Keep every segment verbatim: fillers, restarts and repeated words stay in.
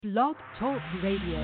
Blog Talk Radio.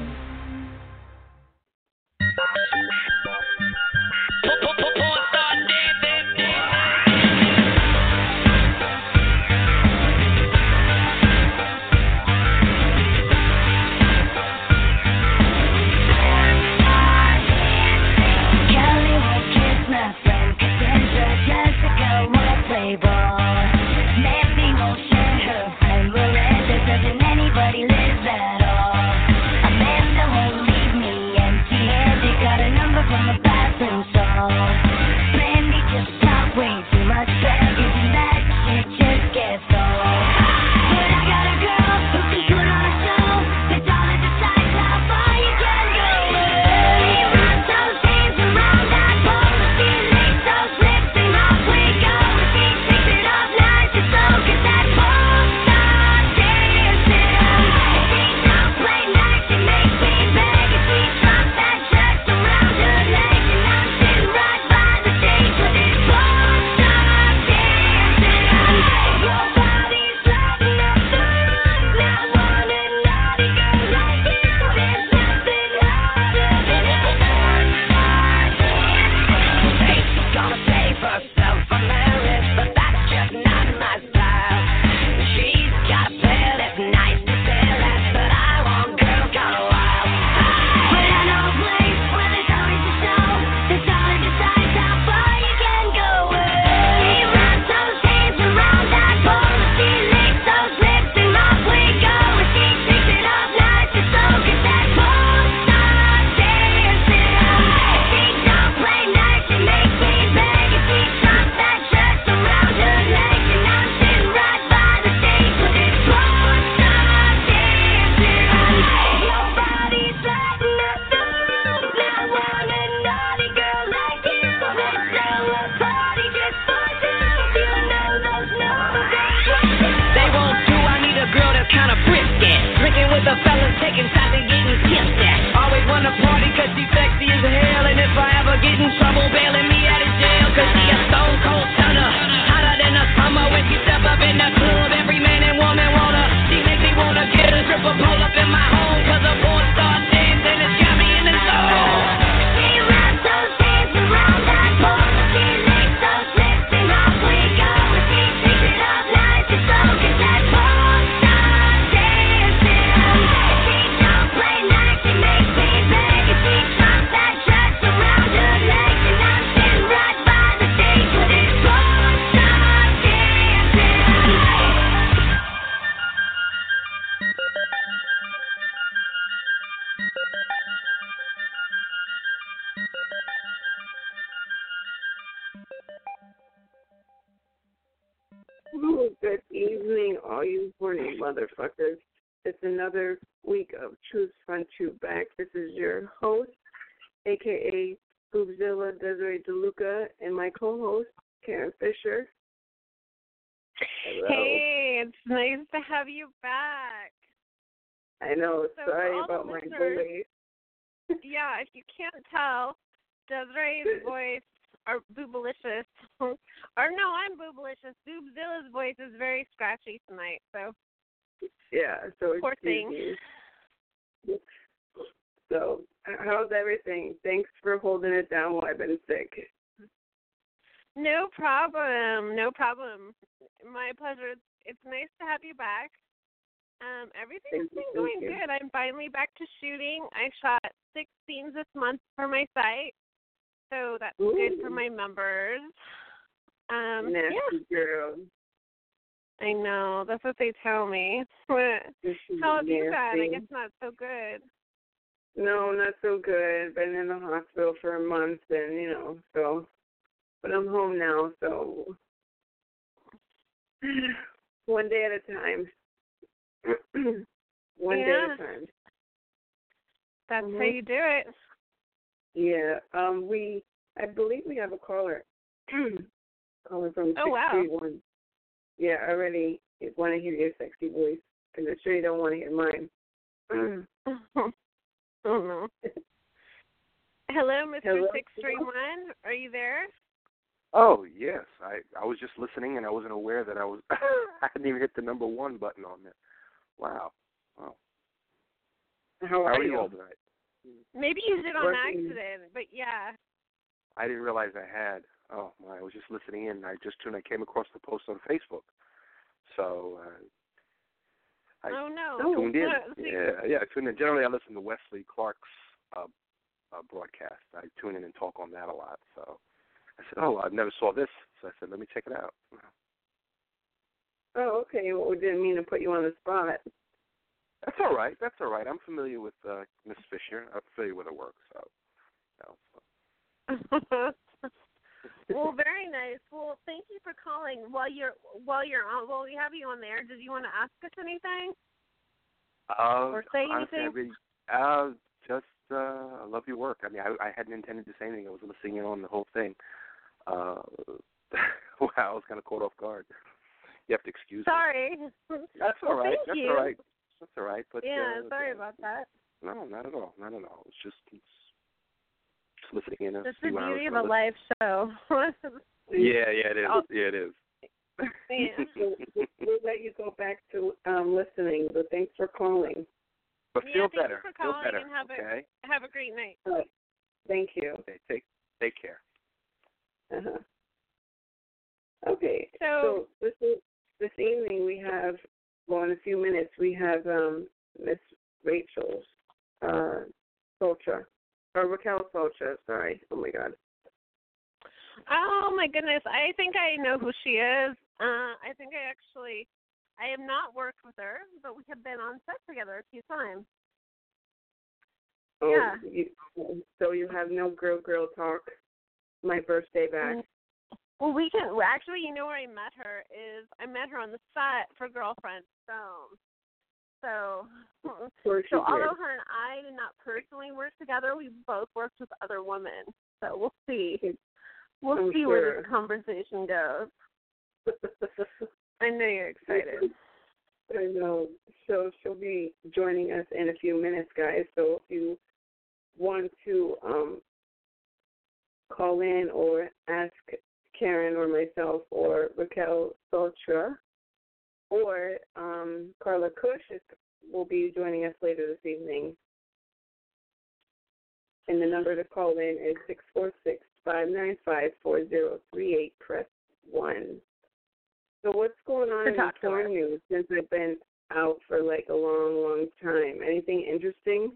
Ooh, good evening, all you horny motherfuckers. It's another week of Truth Fun Truth Back. This is your host, a k a. Boobzilla Desiree DeLuca, and my co-host, Karen Fisher. Hello. Hey, it's nice to have you back. I know, so sorry about my delay. Yeah, if you can't tell, Desiree's voice, or Boobalicious, or no, I'm Boobalicious. Boobzilla's voice is very scratchy tonight, so. Yeah, so poor thing. You. So, how's everything? Thanks for holding it down while I've been sick. No problem, no problem. My pleasure. It's, it's nice to have you back. Um, everything's been going good. I'm finally back to shooting. I shot six scenes this month for my site, so that's Ooh. good for my members. Um, Nasty yeah. girl. I know. That's what they tell me. How have you been? I guess not so good. No, not so good. Been in the hospital for a month, and you know, so. But I'm home now, so one day at a time. one yeah. day at a time. That's mm-hmm. how you do it. Yeah. Um. We, I believe we have a caller. Calling from oh wow. six three one. Yeah, I already want to hear your sexy voice, because I'm sure you don't want to hear mine. oh no. Hello, Mister Hello? six three one. Are you there? Oh, yes. I, I was just listening, and I wasn't aware that I was, I hadn't even hit the number one button on there. Wow. Wow. How are, How are you? you all tonight? Maybe you did on Working. accident, but yeah. I didn't realize I had. Oh, my, I was just listening in. I just tuned. I came across the post on Facebook. So uh, I Oh, no. tuned in. Uh, see- Yeah, yeah, I tuned in. Generally, I listen to Wesley Clark's uh, uh, broadcast. I tune in and talk on that a lot. So I said, oh, I never saw this. So I said, let me check it out. Oh, okay. Well, we didn't mean to put you on the spot. That's all right. That's all right. I'm familiar with uh, Miss Fisher. I'm familiar with her work. So, you know, so. Well, very nice. Well, thank you for calling. While you're while you're on, while we have you on there, did you want to ask us anything Uh, or say honestly, anything? I really, uh, just uh, I love your work. I mean, I, I hadn't intended to say anything. I was listening in on the whole thing. Uh, wow, I was kind of caught off guard. You have to excuse Sorry. me. That's all Well, right. thank That's you. all right. That's all right. But Yeah, uh, sorry about that. No, not at all. Not at all. It's just, it's just listening in. A That's the few hours beauty of from a the- live show. Yeah, yeah, it is. Oh. Yeah, it is. Yeah. So we'll let you go back to um, listening, but thanks for calling. But Yeah, feel thank you better. for Feel calling better. and have a- okay. Have a great night. Uh, thank you. Okay. Take take care. Uh-huh. Okay. So, So this is, this evening we have, well, in a few minutes we have um, Miss Rachel uh, Solcha, or Raquel Solcha. Sorry. Oh my God. oh my goodness, I think I know who she is. Uh, I think I actually, I have not worked with her, but we have been on set together a few times. Oh, Yeah. You, so you have no girl girl talk. My birthday back. Well, we can, well, actually, you know where I met her is, I met her on the set for Girlfriend Stone. So, Of course you so although did. her and I did not personally work together, we both worked with other women. So we'll see. We'll I'm see sure. where this conversation goes. I know you're excited. I know. So she'll be joining us in a few minutes, guys. So if you want to um, call in or ask Karen or myself or Raquel Soltra or um, Carla Cush is, will be joining us later this evening. And the number to call in is six four six, five nine five, four zero three eight. Press one. So what's going on To in the talk to her. porn news since I've been out for like a long, long time? Anything interesting?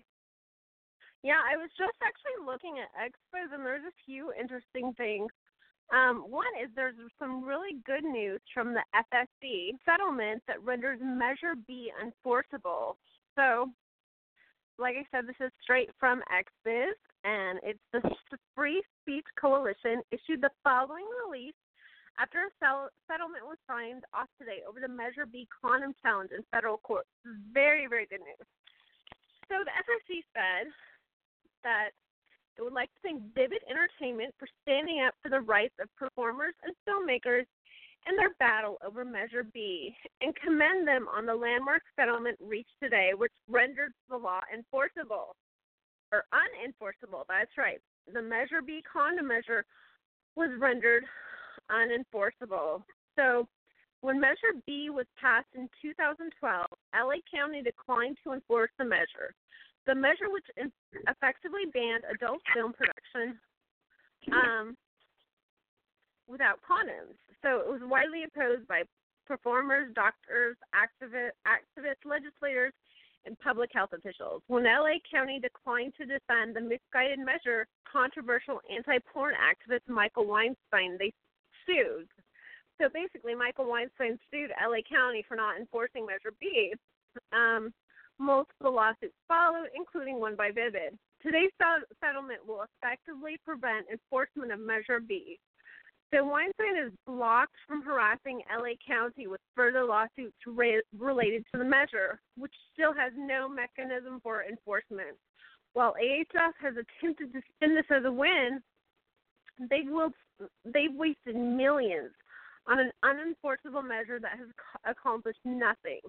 Yeah, I was just actually looking at Expos, and there's a few interesting things. Um, one is there's some really good news from the F S C settlement that renders Measure B enforceable. So, like I said, this is straight from Xbiz, and it's the Free Speech Coalition issued the following release after a sell- settlement was signed off today over the Measure B condom challenge in federal court. This is very, very good news. So the F S C said that it would like to thank Vivid Entertainment for standing up for the rights of performers and filmmakers in their battle over Measure B and commend them on the landmark settlement reached today, which rendered the law enforceable, or unenforceable. That's right. The Measure B condom measure was rendered unenforceable. So when Measure B was passed in two thousand twelve, L A County declined to enforce the measure. The measure, which effectively banned adult film production um, without condoms. So it was widely opposed by performers, doctors, activists, activists, legislators, and public health officials. When L A County declined to defend the misguided measure, controversial anti-porn activist Michael Weinstein, they sued. So basically, Michael Weinstein sued L A County for not enforcing Measure B. Um, multiple lawsuits followed, including one by Vivid. Today's settlement will effectively prevent enforcement of Measure B. So Weinstein is blocked from harassing L A County with further lawsuits re- related to the measure, which still has no mechanism for enforcement. While A H F has attempted to spin this as a win, they will, they've wasted millions on an unenforceable measure that has accomplished nothing.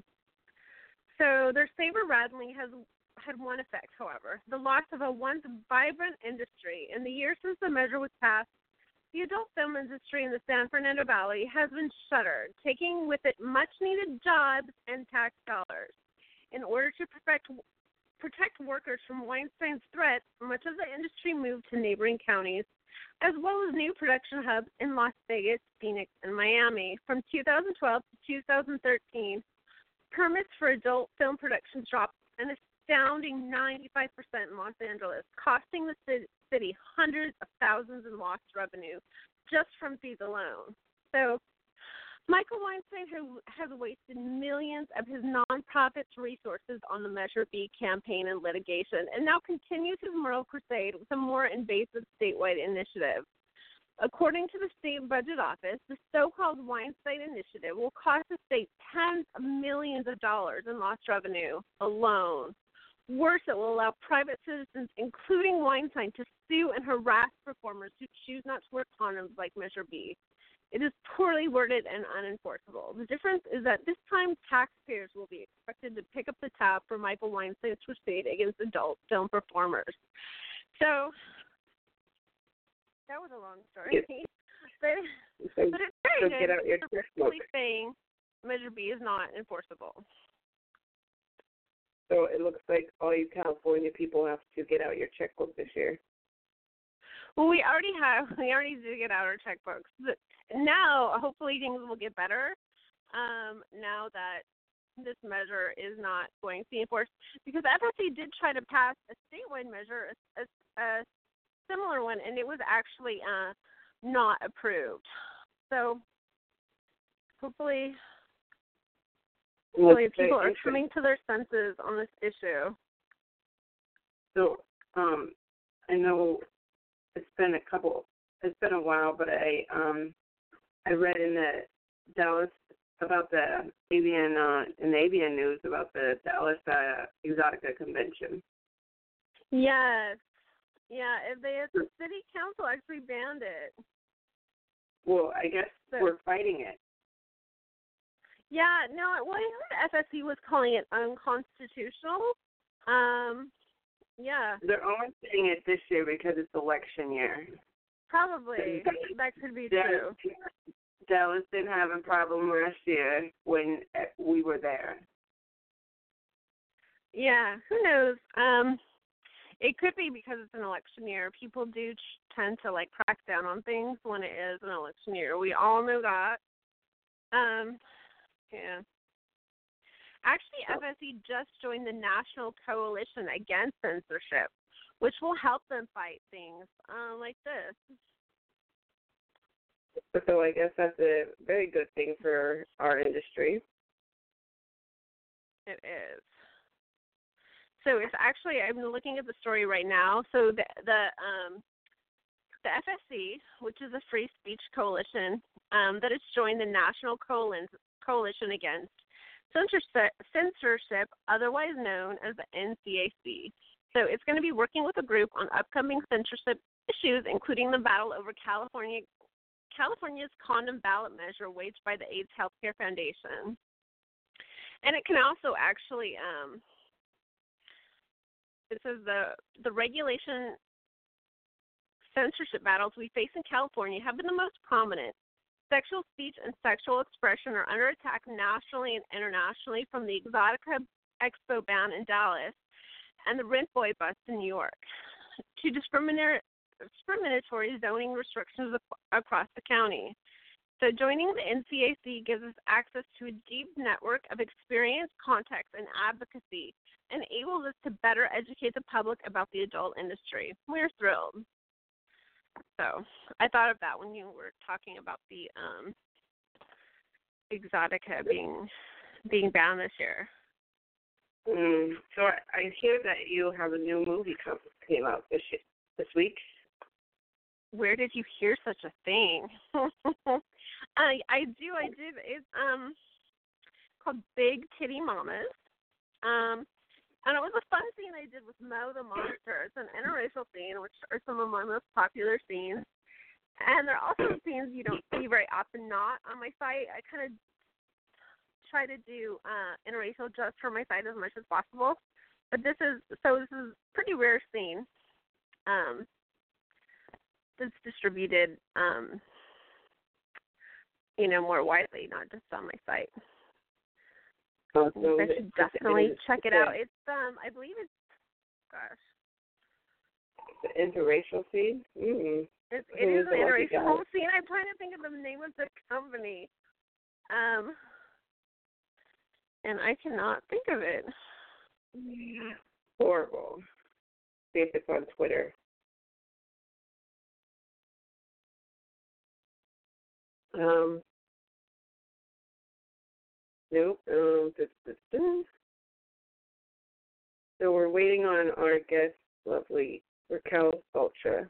So their saber-rattling has had one effect, however, the loss of a once vibrant industry. In the years since the measure was passed, the adult film industry in the San Fernando Valley has been shuttered, taking with it much-needed jobs and tax dollars. In order to protect protect workers from Weinstein's threats, much of the industry moved to neighboring counties, as well as new production hubs in Las Vegas, Phoenix, and Miami. From two thousand twelve to two thousand thirteen, permits for adult film productions dropped an astounding ninety-five percent in Los Angeles, costing the city hundreds of thousands in lost revenue just from fees alone. So Michael Weinstein has wasted millions of his nonprofit's resources on the Measure B campaign and litigation, and now continues his moral crusade with a more invasive statewide initiative. According to the state budget office, the so-called Weinstein Initiative will cost the state tens of millions of dollars in lost revenue alone. Worse, it will allow private citizens, including Weinstein, to sue and harass performers who choose not to wear condoms like Measure B. It is poorly worded and unenforceable. The difference is that this time taxpayers will be expected to pick up the tab for Michael Weinstein's crusade against adult film performers. So that was a long story. Yes. but, so, but it's very so good. Get out your They're basically saying Measure B is not enforceable. So it looks like all you California people have to get out your checkbook this year. Well, we already have. We already did get out our checkbooks. But now, hopefully, things will get better. Um, now that this measure is not going to be enforced, because F S C did try to pass a statewide measure, a, a, a similar one, and it was actually uh, not approved. So, hopefully, hopefully people are coming to their senses on this issue. So, um, I know. It's been a couple. It's been a while, but I um I read in the Dallas about the avian uh, in the avian news about the Dallas uh, Exotica convention. Yes, yeah. They the city council actually banned it. Well, I guess so, we're fighting it. Yeah, no. Well, I heard F S C was calling it unconstitutional. Um. Yeah. They're only saying it this year because it's election year. Probably. That could be Dallas, true. Dallas didn't have a problem last year when we were there. Yeah, who knows? Um, it could be because it's an election year. People do tend to, like, crack down on things when it is an election year. We all know that. Um, yeah. Actually, F S C just joined the National Coalition Against Censorship, which will help them fight things uh, like this. So I guess that's a very good thing for our industry. It is. So it's actually, I'm looking at the story right now. So the the um, the F S C, which is a free speech coalition um, that has joined the National Coalition Against Censorship, censorship, otherwise known as the N C A C. So it's going to be working with a group on upcoming censorship issues, including the battle over California, California's condom ballot measure waged by the AIDS Healthcare Foundation. And it can also actually, um, it says the the regulation censorship battles we face in California have been the most prominent. Sexual speech and sexual expression are under attack nationally and internationally, from the Exotica Expo ban in Dallas and the Rent Boy bust in New York to discriminatory zoning restrictions across the county. So joining the N C A C gives us access to a deep network of experience, contacts, and advocacy, and enables us to better educate the public about the adult industry. We're thrilled. So I thought of that when you were talking about the um, Exotica being being banned this year. Mm, so I, I hear that you have a new movie come came out this year, this week. Where did you hear such a thing? I I do I did it's um called Big Titty Mamas. Um. And it was a fun scene I did with Mo the Monster. It's an interracial scene, which are some of my most popular scenes. And they're also scenes you don't see very often not on my site. I kind of try to do uh, interracial just for my site as much as possible. But this is, so this is a pretty rare scene um, that's distributed, um, you know, more widely, not just on my site. Oh, so I should definitely check it out. It's um, I believe it's gosh. The interracial scene? Mm-hmm. It, it is an interracial scene. I'm trying to think of the name of the company. Um, and I cannot think of it. Yeah. Horrible. See if it's on Twitter. Um, nope. Um, da, da, da. So we're waiting on our guest, lovely Raquel Ultra.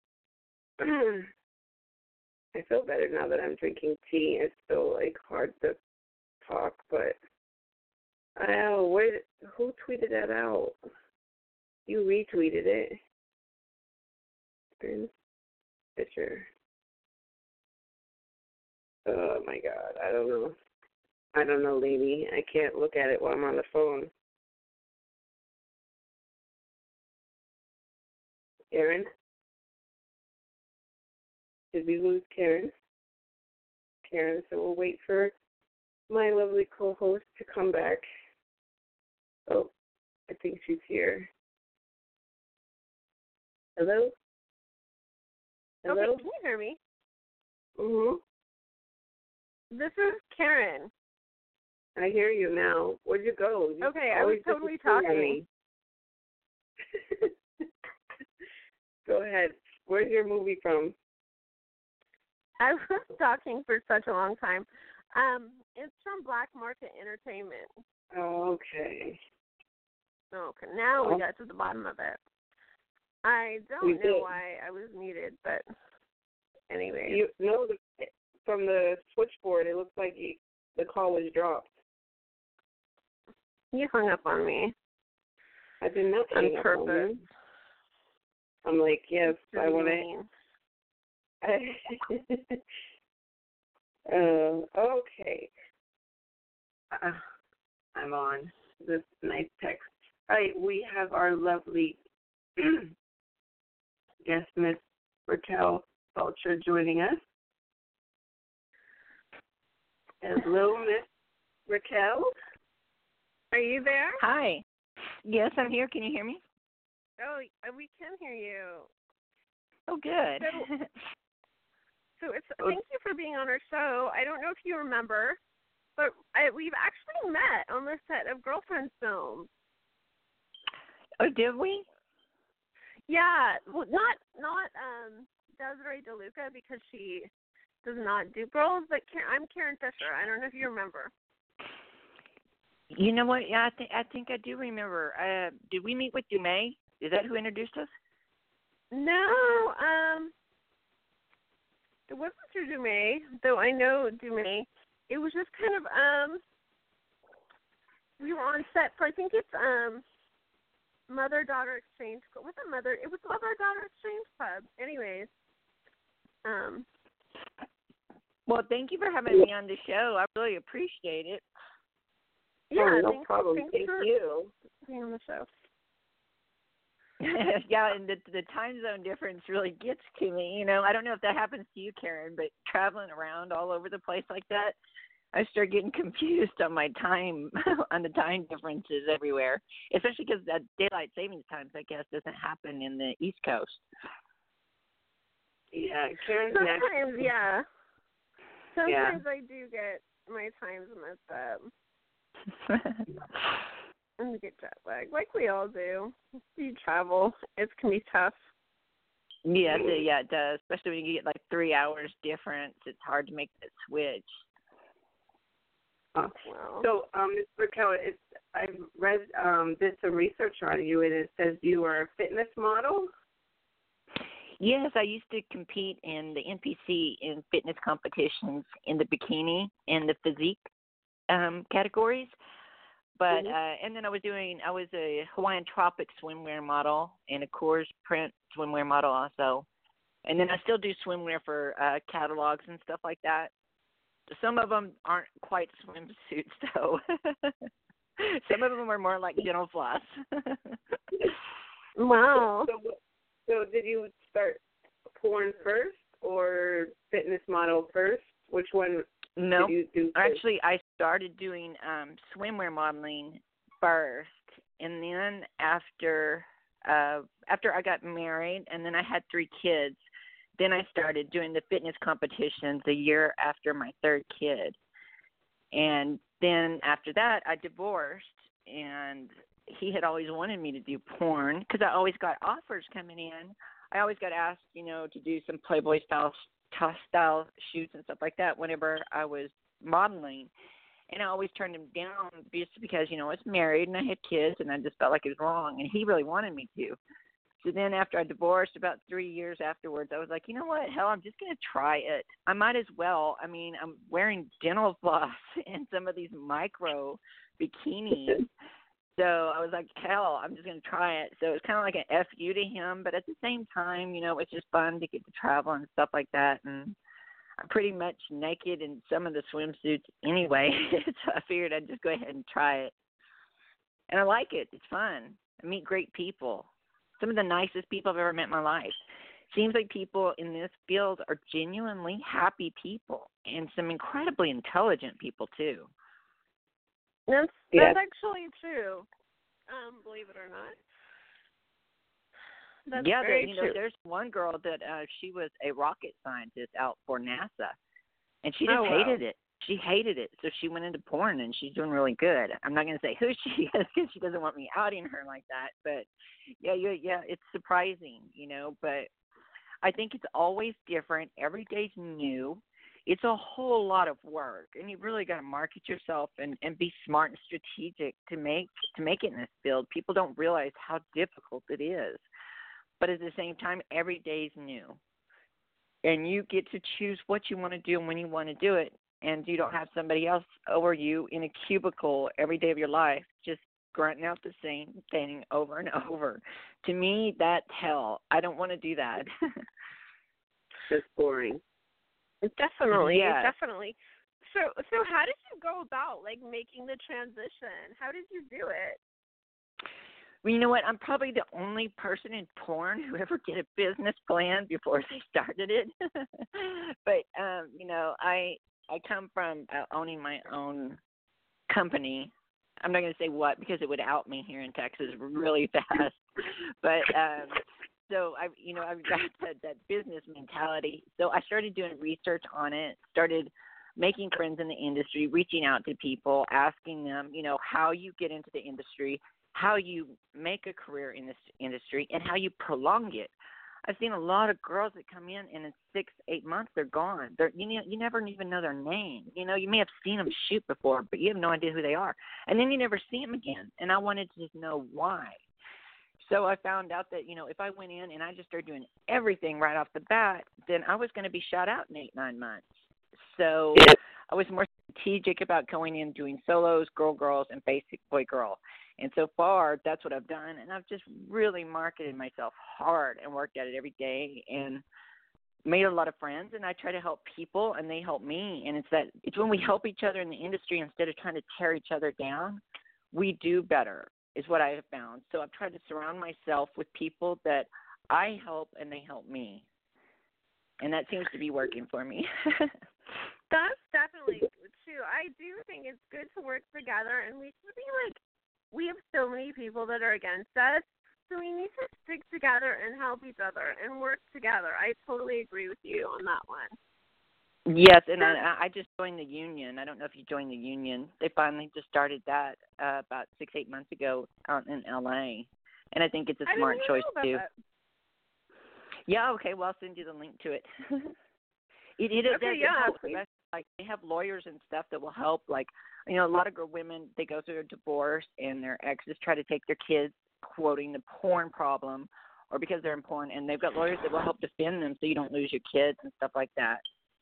I feel better now that I'm drinking tea. It's still like hard to talk, but oh, where? Who tweeted that out? You retweeted it. Picture. Oh my God, I don't know. I don't know, lady. I can't look at it while I'm on the phone. Karen? Did we lose Karen? Karen, so we'll wait for my lovely co-host to come back. Oh, I think she's here. Hello? Hello? Okay, can you hear me? Mm-hmm. This is Karen. I hear you now. Where'd you go? You okay, I was totally talking. Go ahead. Where's your movie from? I was talking for such a long time. Um, it's from Black Market Entertainment. Oh, okay. Okay, now oh. we got to the bottom of it. I don't we know did. why I was muted, but anyway. You know, the, from the switchboard, it looks like you, the call was dropped. You hung up on me. I did not hang up on you. I'm like, yes, I want to. uh, okay. Uh, I'm on this nice text. All right, we have our lovely guest, Miss Raquel Ultra, joining us. Hello, Miss Raquel. Are you there? Hi. Yes, I'm here. Can you hear me? Oh, we can hear you. Oh, good. So, so it's thank you for being on our show. I don't know if you remember, but I, we've actually met on the set of Girlfriend Films. Oh, did we? Yeah, well, not not um, Desiree DeLuca because she does not do girls, but I'm Karen Fisher. I don't know if you remember. You know what? Yeah, I think I think I do remember. Uh, did we meet with Dumais? Is that who introduced us? No, um, it wasn't through Dumais, though I know Dumais. It was just kind of um, we were on set for I think it's um, Mother Daughter Exchange. What's a mother? It was Mother Daughter Exchange Club. Anyways, um. Well, thank you for having me on the show. I really appreciate it. Yeah, oh, no thanks, problem. Thanks Thank for you. being on the show. Yeah, and the the time zone difference really gets to me. You know, I don't know if that happens to you, Karen, but traveling around all over the place like that, I start getting confused on my time, on the time differences everywhere, especially because that daylight savings times, I guess, doesn't happen in the East Coast. Yeah, Karen's Sometimes, next. yeah. Sometimes yeah. I do get my times messed up. And get jet lag, like we all do. You travel, it can be tough. Yeah, so, yeah, it does. Especially when you get like three hours difference, it's hard to make that switch. Oh, well. So, um, Miz Raquel, it's I've read, um, did some research on you, and it says you are a fitness model. Yes, I used to compete in the N P C in fitness competitions in the bikini and the physique um, categories. But mm-hmm. uh, and then I was doing I was a Hawaiian Tropic swimwear model and a Coors print swimwear model also. And then I still do swimwear for uh, catalogs and stuff like that. Some of them aren't quite swimsuits though. Some of them are more like dental floss. Wow. So, so did you start porn first or fitness model first? Which one? No, did you do actually, I started doing um, swimwear modeling first, and then after uh, after I got married and then I had three kids, then I started doing the fitness competitions a year after my third kid. And then after that, I divorced, and he had always wanted me to do porn because I always got offers coming in. I always got asked, you know, to do some Playboy style, style shoots and stuff like that whenever I was modeling. And I always turned him down just because, you know, I was married and I had kids, and I just felt like it was wrong, and he really wanted me to. So then after I divorced, about three years afterwards, I was like, you know what, hell, I'm just going to try it. I might as well. I mean, I'm wearing dental floss and some of these micro bikinis. So I was like, hell, I'm just going to try it. So it's kind of like an F U to him, but at the same time, you know, it's just fun to get to travel and stuff like that. And I'm pretty much naked in some of the swimsuits anyway, so I figured I'd just go ahead and try it. And I like it. It's fun. I meet great people. Some of the nicest people I've ever met in my life. Seems like people in this field are genuinely happy people, and some incredibly intelligent people, too. That's, yes. that's actually true, um, believe it or not. That's yeah, very there, you true. know, there's one girl that uh, she was a rocket scientist out for NASA, and she just Oh, wow. hated it. She hated it, so she went into porn, and she's doing really good. I'm not going to say who she is because she doesn't want me outing her like that, but yeah, yeah, yeah, it's surprising, you know, but I think it's always different. Every day's new. It's a whole lot of work, and you really got to market yourself and, and be smart and strategic to make to make it in this field. People don't realize how difficult it is, but at the same time, every day's new, and you get to choose what you want to do and when you want to do it. And you don't have somebody else over you in a cubicle every day of your life just grunting out the same thing over and over. To me, that's hell. I don't want to do that. Just boring. Definitely, yeah. definitely. So, so how did you go about, like, making the transition? How did you do it? Well, you know what? I'm probably the only person in porn who ever did a business plan before they started it. But, um, you know, I... I come from uh, owning my own company. I'm not going to say what because it would out me here in Texas really fast. But um, so I, you know, I've got that, that business mentality. So I started doing research on it. Started making friends in the industry, reaching out to people, asking them, you know, how you get into the industry, how you make a career in this industry, and how you prolong it. I've seen a lot of girls that come in, and in six, eight months, they're gone. They're, you know, you never even know their name. You know, you may have seen them shoot before, but you have no idea who they are. And then you never see them again. And I wanted to just know why. So I found out that, you know, if I went in and I just started doing everything right off the bat, then I was going to be shot out in eight, nine months. So I was more strategic about going in, doing solos, girl, girls, and basic boy, girl. And so far, that's what I've done, and I've just really marketed myself hard and worked at it every day and made a lot of friends, and I try to help people, and they help me. And it's that it's when we help each other in the industry instead of trying to tear each other down, we do better is what I have found. So I've tried to surround myself with people that I help and they help me, and that seems to be working for me. That's definitely true. I do think it's good to work together, and we should be like, we have so many people that are against us, so we need to stick together and help each other and work together. I totally agree with you on that one. Yes, and I, I just joined the union. I don't know if you joined the union. They finally just started that uh, about six, eight months ago out in L A, and I think it's a smart I didn't choice, know about too. That. Yeah, okay, well, I'll send you the link to it. it it, okay, it, yeah, helps. Like, they have lawyers and stuff that will help. Like, you know, a lot of girl women, they go through a divorce and their exes try to take their kids, quoting the porn problem, or because they're in porn, and they've got lawyers that will help defend them so you don't lose your kids and stuff like that.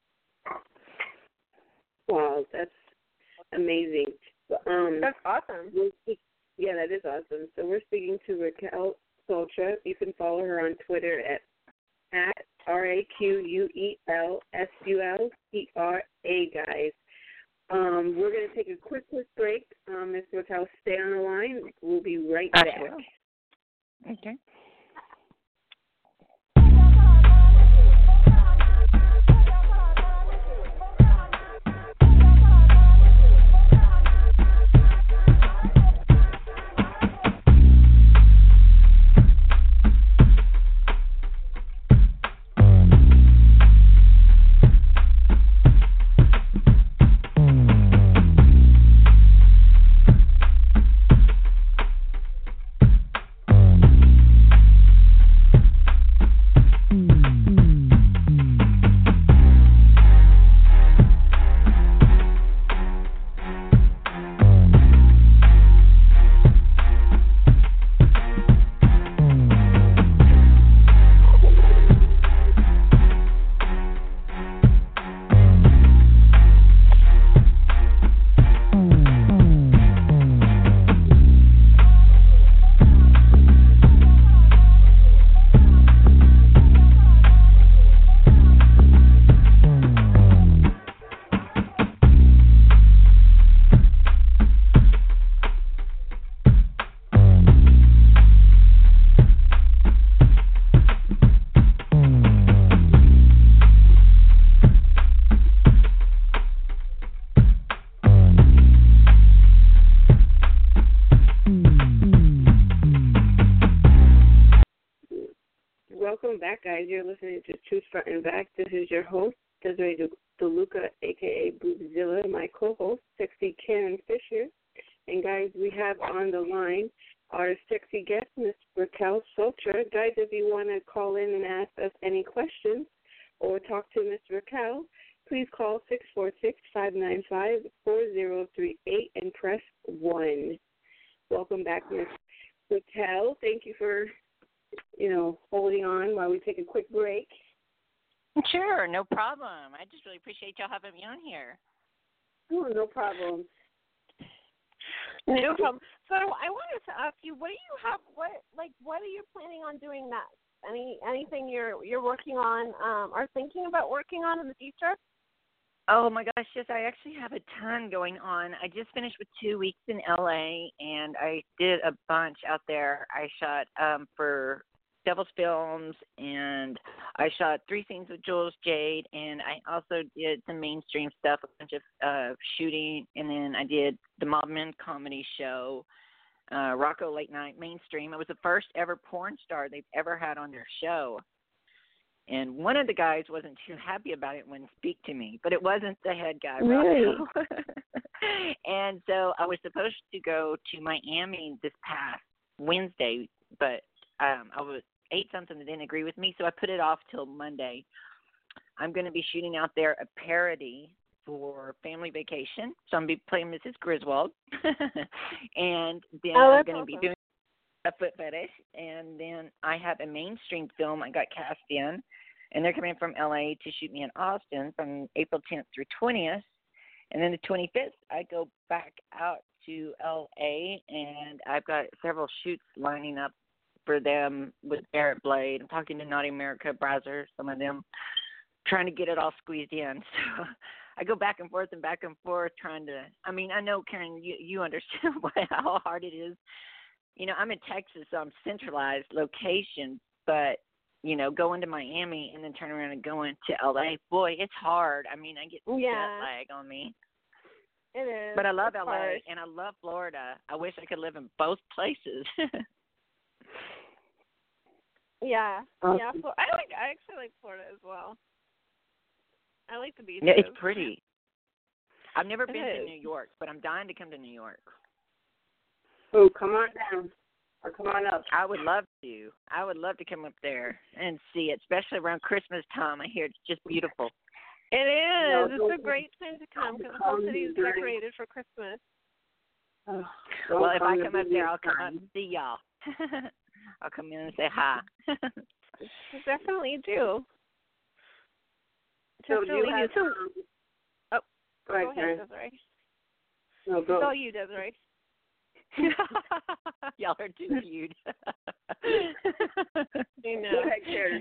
Wow, that's amazing. Um, that's awesome. Yeah, that is awesome. So we're speaking to Raquel Sultra. You can follow her on Twitter at at R A Q U E L S U L T R A, guys. Um, we're going to take a quick, quick break. Um, Miz Raquel, stay on the line. We'll be right I back. will. Okay. welcome back, guys. You're listening to Truth Front and Back. This is your host, Desiree DeLuca, a k a. Boobzilla, my co-host, Sexy Karen Fisher. And, guys, we have on the line our sexy guest, Miss Raquel Sotra. Guys, if you want to call in and ask us any questions or talk to Miss Raquel, please call six four six, five nine five, four zero three eight and press one. Welcome back, Miss Raquel. Thank you for, you know, holding on while we take a quick break. Sure, no problem. I just really appreciate y'all having me on here. Oh, no problem. No problem. So I wanted to ask you, what do you have? What like what are you planning on doing next? Any anything you're you're working on um, or thinking about working on in the future? Oh my gosh, yes, I actually have a ton going on. I just finished with two weeks in L A, and I did a bunch out there. I shot um, for Devil's Films, and I shot three scenes with Jules Jade, and I also did some mainstream stuff, a bunch of uh, shooting, and then I did the Mobman comedy show, uh, Rocco Late Night Mainstream. It was the first ever porn star they've ever had on their show. And one of the guys wasn't too happy about it when speak to me, but it wasn't the head guy, really? Rocco. And so I was supposed to go to Miami this past Wednesday, but um, I was ate something that didn't agree with me, so I put it off till Monday. I'm going to be shooting out there a parody for Family Vacation, so I'm going to be playing Missus Griswold, and then oh, I'm going to awesome. be doing a foot fetish, and then I have a mainstream film I got cast in, and they're coming from L A to shoot me in Austin from April tenth through twentieth, and then the twenty-fifth I go back out to L A, and I've got several shoots lining up for them with Barrett Blade. I'm talking to Naughty America Browser, some of them, trying to get it all squeezed in. So I go back and forth and back and forth trying to, I mean, I know, Karen, you, you understand what, how hard it is. You know, I'm in Texas, so I'm centralized location, but, you know, going to Miami and then turn around and going to L A, boy, it's hard. I mean, I get Yeah. jet lag on me. It is. But I love it's L A, hard. and I love Florida. I wish I could live in both places. Yeah. Awesome. Yeah. Flo- I like. I actually like Florida as well. I like the beaches. Yeah, it's pretty. I've never It been is. to New York, but I'm dying to come to New York. Oh, come on down. Or come on up. I would love to. I would love to come up there and see it, especially around Christmas time. I hear it's just beautiful. It is. No, it's don't- a great time to come because the come whole city is during- decorated for Christmas. Oh, Well, if I to come up visit there, I'll come up time. and see y'all. I'll come in and say hi. You definitely do. So do Definitely you have, do. um, Oh, go Go ahead, ahead, Karen. Desiree. No, It's go. all you, Desiree. Y'all are too cute. You know. Go ahead, Karen.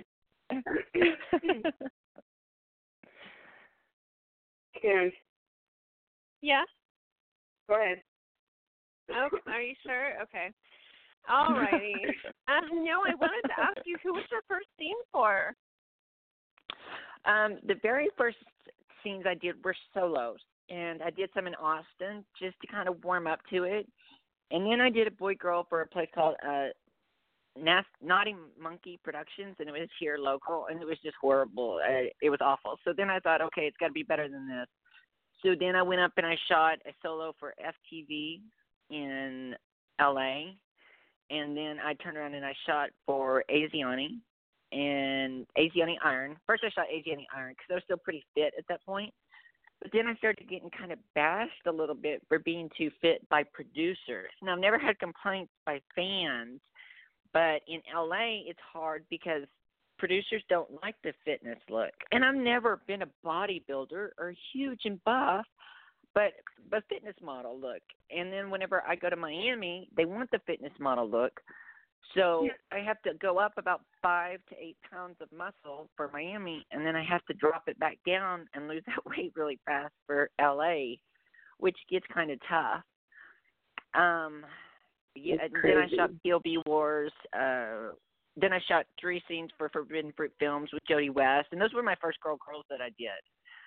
Karen, Yeah. go ahead. Okay. Are you sure? Okay. All righty. um, no, I wanted to ask you, who was your first scene for? Um, the very first scenes I did were solos, and I did some in Austin just to kind of warm up to it. And then I did a boy-girl for a place called uh, Nas- Naughty Monkey Productions, and it was here local, and it was just horrible. Uh, it was awful. So then I thought, okay, it's got to be better than this. So then I went up and I shot a solo for F T V in L A, and then I turned around and I shot for Asiani and Asiani Iron. First I shot Asiani Iron because I was still pretty fit at that point. But then I started getting kind of bashed a little bit for being too fit by producers. Now, I've never had complaints by fans, but in L A it's hard because producers don't like the fitness look. And I've never been a bodybuilder or huge and buff, but a fitness model look. And then whenever I go to Miami, they want the fitness model look. So I have to go up about five to eight pounds of muscle for Miami, and then I have to drop it back down and lose that weight really fast for L A, which gets kind of tough. Um, yeah, and then I shot P O V Wars. Uh, then I shot three scenes for Forbidden Fruit Films with Jody West, and those were my first girl girls that I did.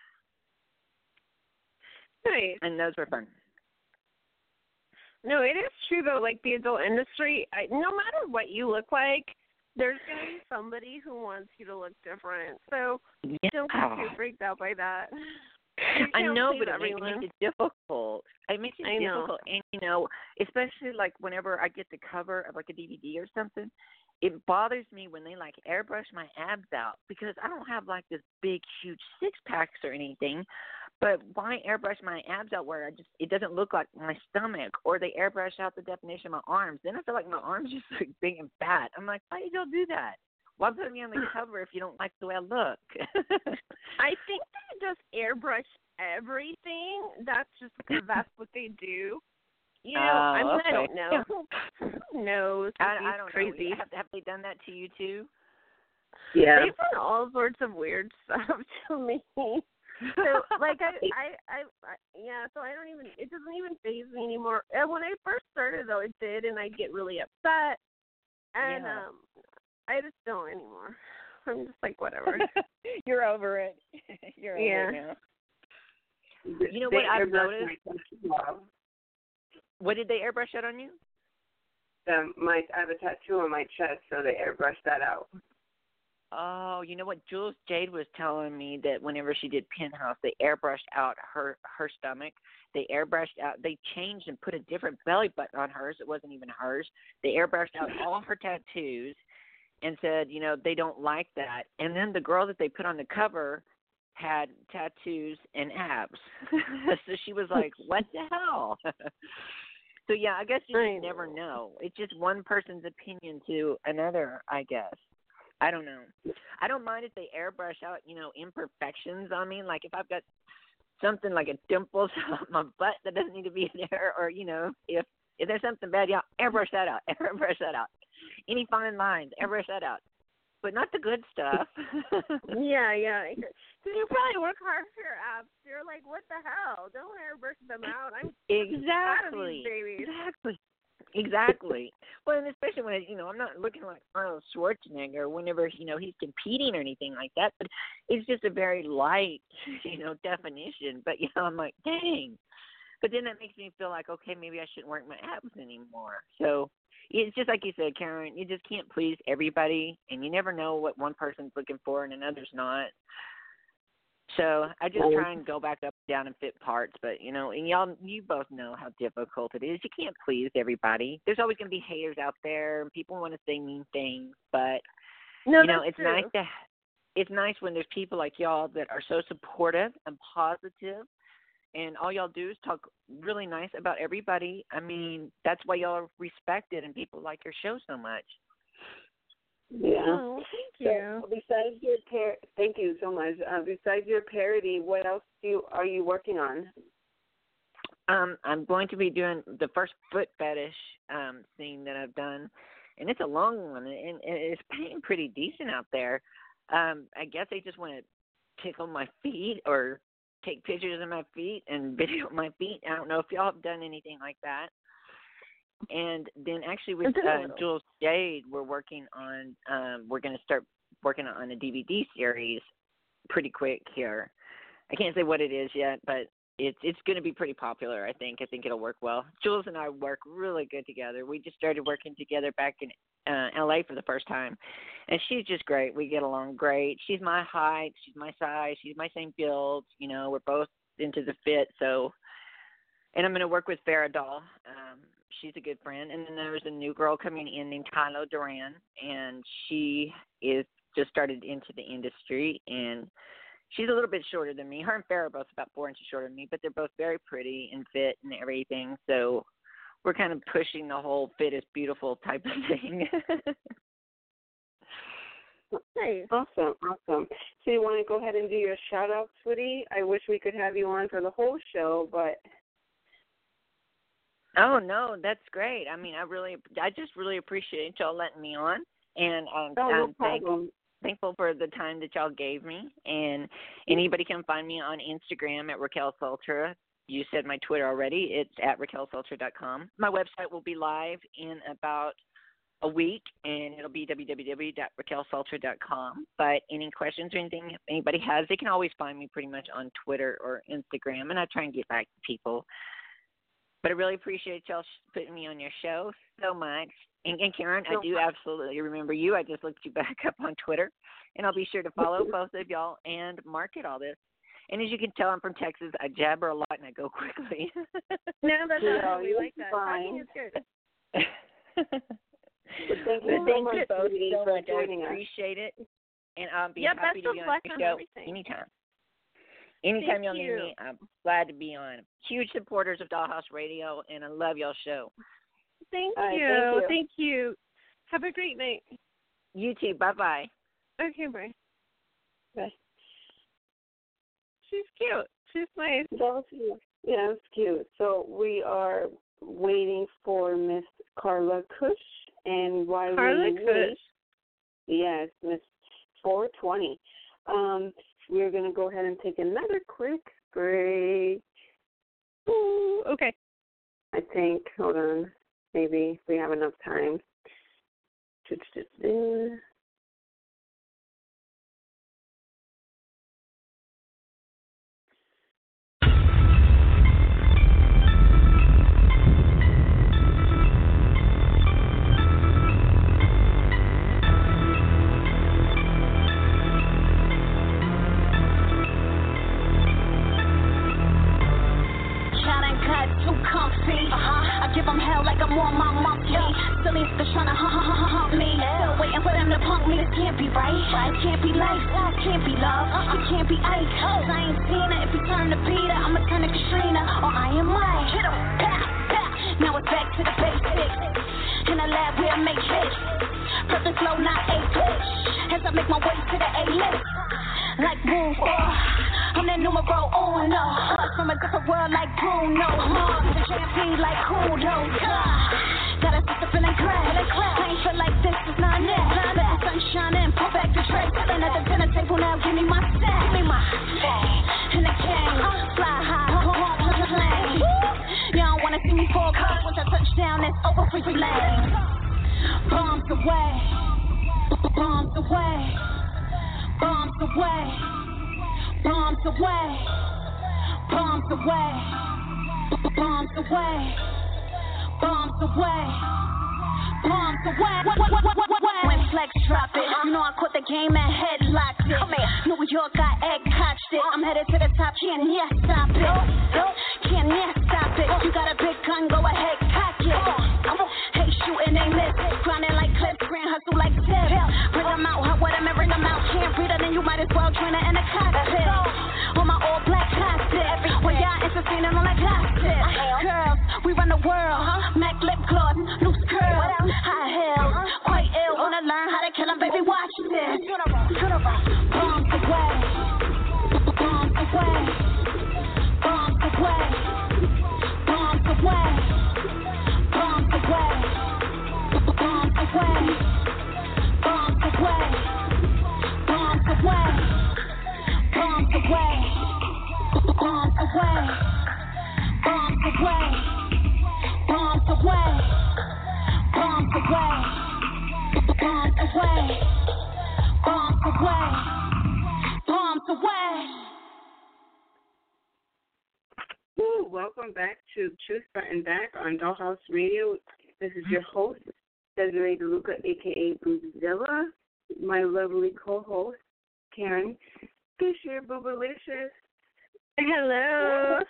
Nice. And those were fun. No, it is true though. Like the adult industry, I, no matter what you look like, there's going to be somebody who wants you to look different. So Yeah. don't get too freaked out by that. I know, please but it makes, it makes it difficult. It makes it I know. difficult, and you know, especially like whenever I get the cover of like a D V D or something, it bothers me when they like airbrush my abs out because I don't have like this big, huge six packs or anything. But why airbrush my abs out where I just it doesn't look like my stomach, or they airbrush out the definition of my arms? Then I feel like my arms just look big and fat. I'm like, why did y'all do that? Why put me on the cover if you don't like the way I look? I think they just airbrush everything. That's just because that's what they do. You know, Oh, I mean, okay. I don't know. Who knows? I, I don't crazy. know. Have, have they done that to you too? Yeah. They've done all sorts of weird stuff to me. So, like, I, I, I, I, yeah. So I don't even. It doesn't even faze me anymore. And when I first started, though, it did, and I get really upset. And Yeah. um, I just don't anymore. I'm just like, whatever. You're over it. You're over Yeah. it now. You know what I've noticed? What did they airbrush out on you? Um, my I have a tattoo on my chest, so they airbrushed that out. Oh, you know what? Jules Jade was telling me that whenever she did Penthouse, they airbrushed out her her stomach. They airbrushed out. They changed and put a different belly button on hers. It wasn't even hers. They airbrushed out all her tattoos and said, you know, they don't like that. And then the girl that they put on the cover had tattoos and abs. So she was like, what the hell? So, yeah, I guess you just never know. It's just one person's opinion to another, I guess. I don't know. I don't mind if they airbrush out, you know, imperfections on me. Like if I've got something like a dimple on my butt that doesn't need to be there, or, you know, if, if there's something bad, yeah, airbrush that out. Airbrush that out. Any fine lines, airbrush that out. But not the good stuff. Yeah, yeah. Because you probably work hard for your abs. You're like, what the hell? Don't airbrush them out. I'm exactly. babies. Exactly. Exactly. Well, and especially when, you know, I'm not looking like Arnold Schwarzenegger whenever, you know, he's competing or anything like that, but it's just a very light, you know, definition. But, you know, I'm like, dang. But then that makes me feel like, okay, maybe I shouldn't work my abs anymore. So it's just like you said, Karen, you just can't please everybody, and you never know what one person's looking for and another's not. So I just try and go back up, down, and fit parts. But, you know, and y'all, you both know how difficult it is. You can't please everybody. There's always going to be haters out there, and people want to say mean things. But, no, you know, it's true. nice to it's nice when there's people like y'all that are so supportive and positive, and all y'all do is talk really nice about everybody. I mean, that's why y'all are respected, and people like your show so much. Yeah. Oh, thank you. So, besides your par- thank you so much. Uh, besides your parody, what else do you, are you working on? Um, I'm going to be doing the first foot fetish um, scene that I've done, and it's a long one, and, and it's paying pretty decent out there. Um, I guess they just want to tickle my feet or take pictures of my feet and video my feet. I don't know if y'all have done anything like that. And then actually with uh, Jules Jade, we're working on, um, we're going to start working on a D V D series pretty quick here. I can't say what it is yet, but it's it's going to be pretty popular, I think. I think it'll work well. Jules and I work really good together. We just started working together back in uh, L A for the first time, and she's just great. We get along great. She's my height. She's my size. She's my same build. You know, we're both into the fit, so... And I'm going to work with Farrah Doll. Um, she's a good friend. And then there's a new girl coming in named Kylo Duran, and she is just started into the industry, and she's a little bit shorter than me. Her and Farrah are both about four inches shorter than me, but they're both very pretty and fit and everything. So we're kind of pushing the whole fit is beautiful type of thing. Hey, awesome, awesome. So you want to go ahead and do your shout-out, sweetie? I wish we could have you on for the whole show, but... Oh, no, that's great. I mean, I really, I just really appreciate y'all letting me on, and um, oh, no I'm thank, thankful for the time that y'all gave me. And anybody can find me on Instagram at Raquel Sultra. You said my Twitter already. It's at raquel sultra dot com. My website will be live in about a week, and it'll be w w w dot raquel sultra dot com. But any questions or anything anybody has, they can always find me pretty much on Twitter or Instagram, and I try and get back to people. But I really appreciate y'all putting me on your show so much. And, and Karen, I do absolutely remember you. I just looked you back up on Twitter, and I'll be sure to follow both of y'all and market all this. And as you can tell, I'm from Texas. I jabber a lot and I go quickly. No, that's yeah, not we like that. Talking is good. Thank you so Thank much, you both Judy, so for much. I joining us. appreciate it. And I'll be yeah, happy best to of be on luck your on show everything. anytime. Anytime Thank y'all you. need me, I'm glad to be on. Huge supporters of Dollhouse Radio, and I love y'all's show. Thank, All right, you. thank you. Thank you. Have a great night. You too. Bye-bye. Okay, bye. Bye. She's cute. She's nice. That was cute. Yeah, that's cute. So we are waiting for Miss Carla Kush, and while Carla we Kush. wait, yes, Miss four twenty. Um, we're gonna go ahead and take another quick break. Ooh, okay. I think. Hold on. Maybe we have enough time. I give them hell like I'm on my monkey. Still ain't still tryna ha ha ha ha hump me. Still waiting for them to punk me. This can't be right. It can't be life. It can't be love. It can't be ice. Cause I ain't seen it. If you turn to Peter, I'ma turn to Katrina. Or I am Mike. Hit 'em. Pow, pow. Now it's back to the basics. In the lab where I make hits. Perfect flow, not a pitch. As I make my way to the A-list. Like move, oh, I'm that numero uno. From a different world like Bruno Mars. The J P like Kudo. Got a sister feeling great. I ain't feel like this is not it. Let the sun shine in, pull back the dress. Sitting at the dinner table now, give me my set. Give me my set. And the king, fly high, home on the plane. Y'all don't wanna see me fall, cause once I touch down, it's over for you legs. Bombs away, bombs away. Bombs away, bombs away, bombs away, bombs away, bombs away, bombs away. When Flex drop it, you know I caught the game and headlocked it. New York, I egg coached it. I'm headed to the top, can't yeah stop it. Can't yeah stop it. You got a big gun, go ahead, cock it. Hey, shooting, they miss. Grinding like clips, grand hustle like Zip. Bring them out, hot with them and bring them out. Can't breathe it, then you might as well join it in a cockpit. On my all black cockpit. When y'all entertaining on that gossip. Girls, we run the world. Mac lip gloss, loose curls, high heels. Quite ill, wanna learn how to kill 'em, baby, watch this. Bombs away, bombs away, bombs away, bombs away, bombs away, bombs away, bombs away, bombs away, bombs away, bombs away, bombs away, bombs away, bombs away, bombs away, bombs away, bombs away. Ooh, welcome back to Truth Front and Back on Dollhouse Radio. This is your host, Desiree DeLuca, a k a. Boobzilla. My lovely co-host, Karen Fisher, Boobalicious. Hello.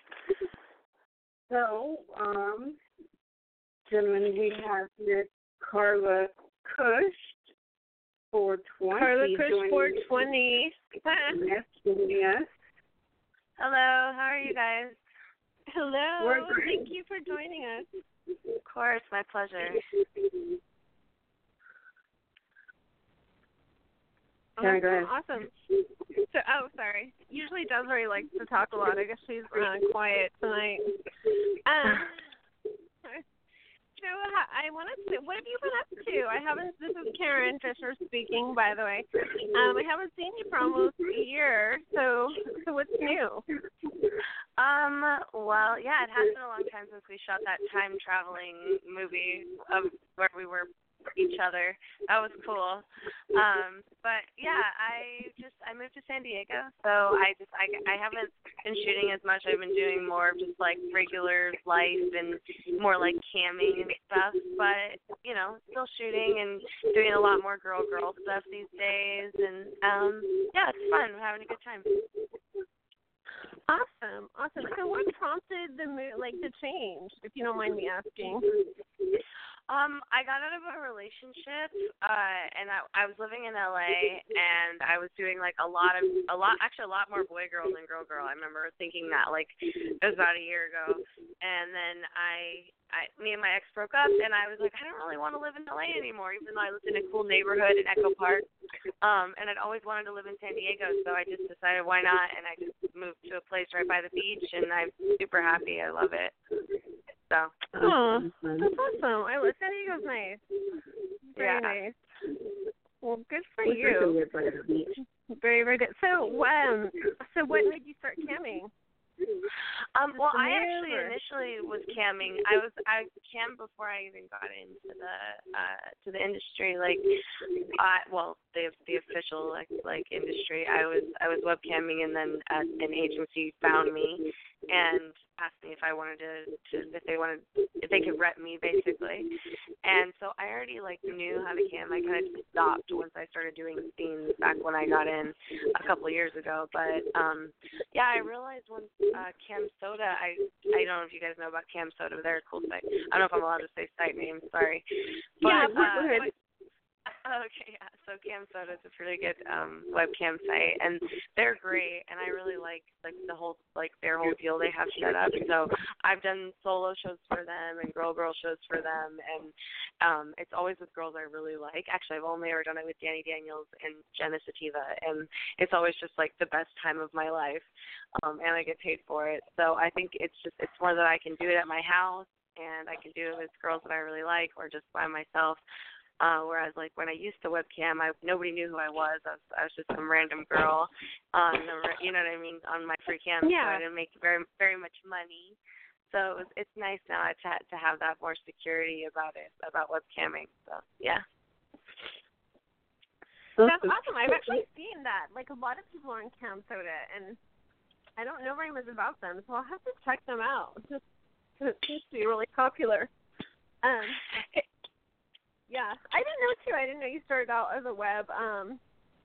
So, um, gentlemen, we have Miss Carla Kush, four twenty. Carla Kush, four twenty. Yes, joining us. Hello, how are you guys? Hello. We're great. Thank you for joining us. Of course, my pleasure. Karen, go ahead. Awesome. So, oh, sorry. Usually Desiree likes to talk a lot. I guess she's uh, quiet tonight. Um, so I wanted to, what have you been up to? I haven't, this is Karen Fisher speaking, by the way. Um, I haven't seen you for almost a year, so, so what's new? Um, well, yeah, it has been a long time since we shot that time traveling movie of where we were each other. That was cool. Um, but yeah, I just I moved to San Diego, so I just I, I haven't been shooting as much. I've been doing more of just like regular life and more like camming and stuff. But you know, still shooting and doing a lot more girl girl stuff these days. And um, yeah, it's fun. We're having a good time. Awesome, awesome. So, what prompted the mo- like the change, if you don't mind me asking? Um, I got out of a relationship, uh, and I, I was living in L A, and I was doing like a lot of, a lot, actually a lot more boy girl than girl girl. I remember thinking that like it was about a year ago, and then I, I, me and my ex broke up, and I was like, I don't really want to live in L A anymore, even though I lived in a cool neighborhood in Echo Park, um, and I'd always wanted to live in San Diego, so I just decided why not, and I just moved to a place right by the beach, and I'm super happy. I love it. So. Oh, that's awesome. I love San Diego's nice. Very yeah. nice. Well, good for you. Very, very good. So, um, so what made you start camming? Um, well, I actually initially was camming. I was I cammed before I even got into the uh, to the industry. Like, I well, the the official like like industry. I was I was webcamming, and then uh, an agency found me and asked me if I wanted to, to if they wanted if they could rep me basically. And so I already like knew how to cam. I kind of just stopped once I started doing scenes back when I got in a couple of years ago. But um, yeah, I realized once uh, Cam Soda. I I don't know if you guys know about Cam Soda. They're a cool site. I don't know if I'm allowed to say site names. Sorry. But, yeah, uh, go ahead. but, Okay, yeah. So Cam Soda is a really good um webcam site, and they're great. And I really like like the whole like their whole deal they have set up. So I've done solo shows for them and girl girl shows for them, and um it's always with girls I really like. Actually, I've only ever done it with Danny Daniels and Jenna Sativa, and it's always just like the best time of my life. Um, and I get paid for it. So I think it's just it's more that I can do it at my house, and I can do it with girls that I really like, or just by myself. Uh, whereas, like, when I used to webcam, I nobody knew who I was. I was, I was just some random girl on the, you know what I mean, on my free cam. Yeah. So I didn't make very, very much money. So it was, it's nice now to to have that more security about it, about webcamming. So yeah. That's awesome. I've actually seen that. Like, a lot of people are on Cam Soda, and I don't know very much about them, so I'll have to check them out. Just because it seems to be really popular. Um. Yeah, I didn't know too. I didn't know you started out as a web, um,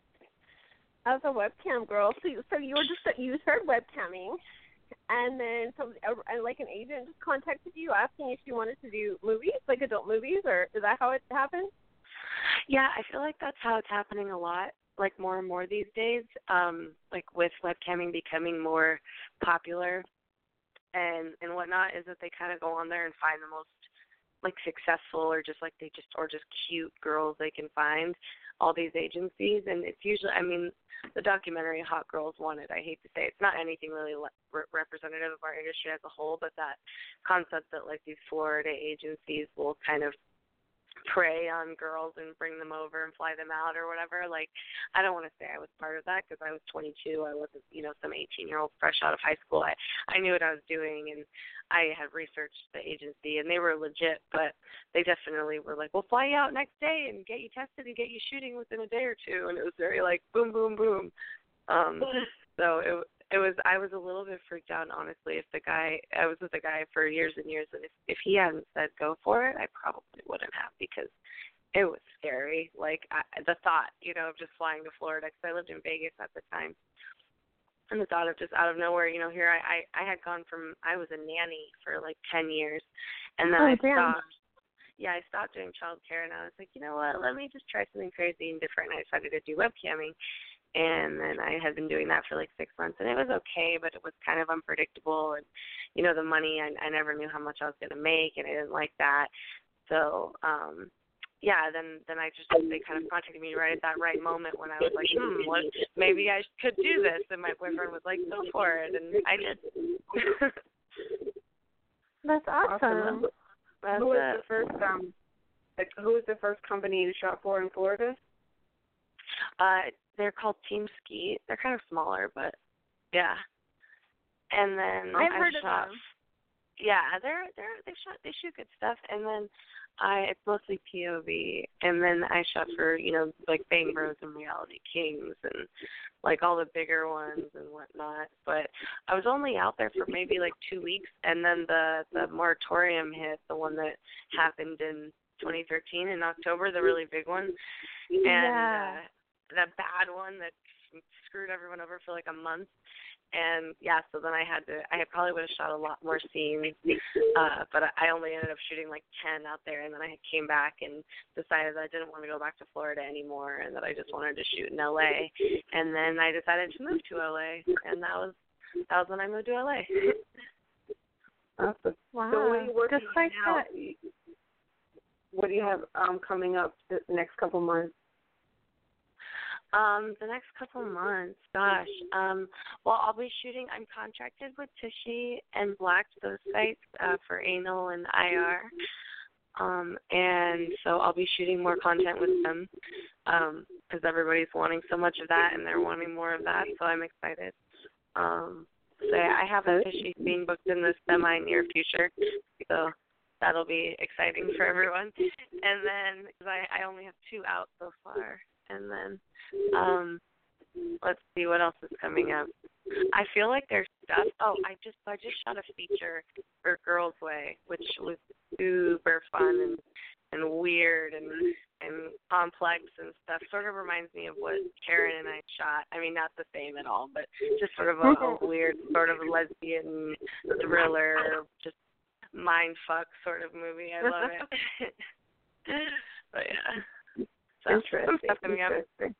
as a webcam girl. So, you, so you were just you started webcamming, and then some uh, like an agent just contacted you asking if you wanted to do movies, like adult movies, or is that how it happened? Yeah, I feel like that's how it's happening a lot, like more and more these days. Um, like with webcamming becoming more popular, and and whatnot, is that they kind of go on there and find the most like successful or just like they just or just cute girls they can find, all these agencies. And it's usually, I mean, the documentary Hot Girls Wanted, I hate to say it's not anything really le- re- representative of our industry as a whole, but that concept that like these Florida agencies will kind of prey on girls and bring them over and fly them out or whatever. Like, I don't want to say I was part of that because I was twenty-two. I wasn't, you know, some eighteen-year-old fresh out of high school. I, I knew what I was doing, and I had researched the agency, and they were legit, but they definitely were like, we'll fly you out next day and get you tested and get you shooting within a day or two. And it was very like boom, boom, boom. Um, so it It was. I was a little bit freaked out, honestly. If the guy, I was with the guy for years and years, and if if he hadn't said go for it, I probably wouldn't have, because it was scary. Like I, the thought, you know, of just flying to Florida, because I lived in Vegas at the time, and the thought of just out of nowhere, you know, here I, I, I had gone from I was a nanny for like ten years, and then oh, I damn. stopped. Yeah, I stopped doing childcare, and I was like, you know what? Let me just try something crazy and different. And I decided to do webcamming. And then I had been doing that for like six months, and it was okay, but it was kind of unpredictable. And, you know, the money, I, I never knew how much I was going to make, and I didn't like that. So, um, yeah, then then I just, they kind of contacted me right at that right moment when I was like, hmm, what, maybe I could do this. And my boyfriend was like, go for it. And I did. That's awesome. That's who was the first, um, like, who was the first company you shot for in Florida? Uh, they're called Team Ski. They're kind of smaller, but yeah. And then I've I heard shot, of them. Yeah, they're they're they shot they shoot good stuff. And then I it's mostly P O V, and then I shot for you know like Bang Bros and Reality Kings and like all the bigger ones and whatnot. But I was only out there for maybe like two weeks, and then the the moratorium hit, the one that happened in twenty thirteen in October, the really big one, and Yeah. uh, the bad one that screwed everyone over for like a month. And yeah, so then I had to, I probably would have shot a lot more scenes, uh, but I only ended up shooting like ten out there, and then I came back and decided that I didn't want to go back to Florida anymore, and that I just wanted to shoot in L A. And then I decided to move to L A, and that was that was when I moved to L A. Awesome. Wow. So what are you working Just like on now? that. What do you have um, coming up the next couple months? Um, the next couple months, gosh. Um, well, I'll be shooting. I'm contracted with Tushy and Black, those sites, uh, for anal and I R. Um, and so I'll be shooting more content with them um, because everybody's wanting so much of that, and they're wanting more of that. So I'm excited. Um, so yeah, I have a Tushy being booked in the semi near future. So that'll be exciting for everyone. And then cause I, I only have two out so far. And then, um, let's see what else is coming up. I feel like there's stuff. Oh, I just I just shot a feature for Girls Way, which was super fun and and weird and and complex and stuff. Sort of reminds me of what Karen and I shot. I mean, not the same at all, but just sort of a, a weird sort of lesbian thriller, just mind fuck sort of movie. I love it. But yeah. So, Interesting. some stuff coming up. Interesting.